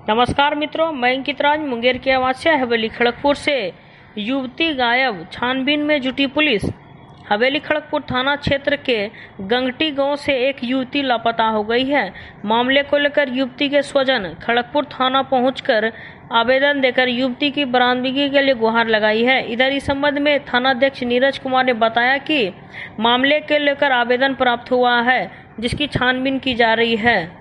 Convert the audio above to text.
नमस्कार मित्रों, मैं अंकित राज मुंगेर की आवाज से हवेली खड़गपुर से। युवती गायब, छानबीन में जुटी पुलिस। हवेली खड़गपुर थाना क्षेत्र के गंगटी गांव से एक युवती लापता हो गई है। मामले को लेकर युवती के स्वजन खड़गपुर थाना पहुंचकर आवेदन देकर युवती की बरामदगी के लिए गुहार लगाई है। इधर इस संबंध में थानाध्यक्ष नीरज कुमार ने बताया कि मामले के लेकर आवेदन प्राप्त हुआ है, जिसकी छानबीन की जा रही है।